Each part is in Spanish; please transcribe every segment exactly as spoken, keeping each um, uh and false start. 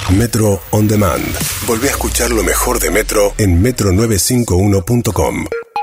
Metro On Demand. Volvé a escuchar lo mejor de Metro en metro novecientos cincuenta y uno punto com.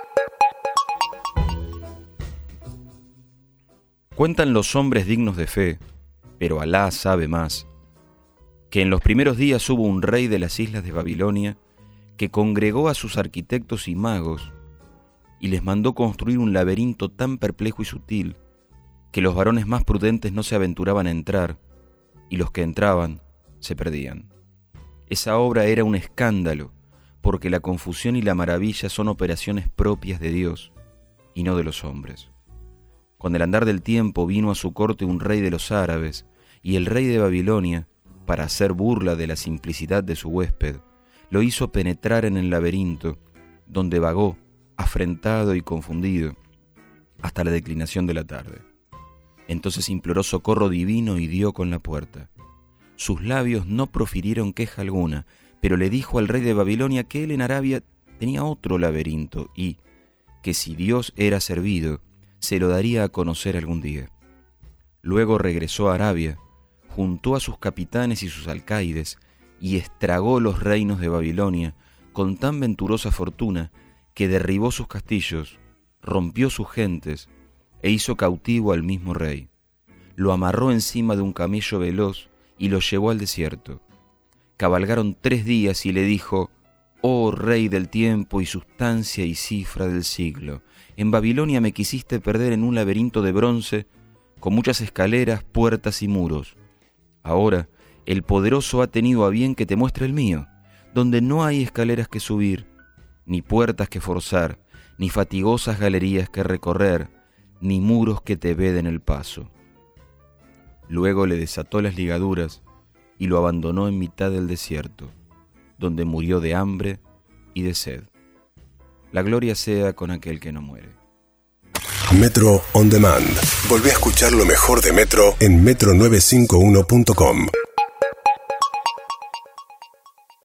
Cuentan los hombres dignos de fe, pero Alá sabe más, que en los primeros días hubo un rey de las islas de Babilonia que congregó a sus arquitectos y magos y les mandó construir un laberinto tan perplejo y sutil que los varones más prudentes no se aventuraban a entrar y los que entraban se perdían. Esa obra era un escándalo, porque la confusión y la maravilla son operaciones propias de Dios y no de los hombres. Con el andar del tiempo vino a su corte un rey de los árabes, y el rey de Babilonia, para hacer burla de la simplicidad de su huésped, lo hizo penetrar en el laberinto, donde vagó, afrentado y confundido, hasta la declinación de la tarde. Entonces imploró socorro divino y dio con la puerta. Sus labios no profirieron queja alguna, pero le dijo al rey de Babilonia que él en Arabia tenía otro laberinto y que si Dios era servido, se lo daría a conocer algún día. Luego regresó a Arabia, juntó a sus capitanes y sus alcaides y estragó los reinos de Babilonia con tan venturosa fortuna que derribó sus castillos, rompió sus gentes e hizo cautivo al mismo rey. Lo amarró encima de un camello veloz y lo llevó al desierto. Cabalgaron tres días y le dijo: «Oh rey del tiempo y sustancia y cifra del siglo, en Babilonia me quisiste perder en un laberinto de bronce con muchas escaleras, puertas y muros. Ahora el poderoso ha tenido a bien que te muestre el mío, donde no hay escaleras que subir, ni puertas que forzar, ni fatigosas galerías que recorrer, ni muros que te veden el paso». Luego le desató las ligaduras y lo abandonó en mitad del desierto, donde murió de hambre y de sed. La gloria sea con aquel que no muere. Metro On Demand. Volvé a escuchar lo mejor de Metro en metro novecientos cincuenta y uno punto com.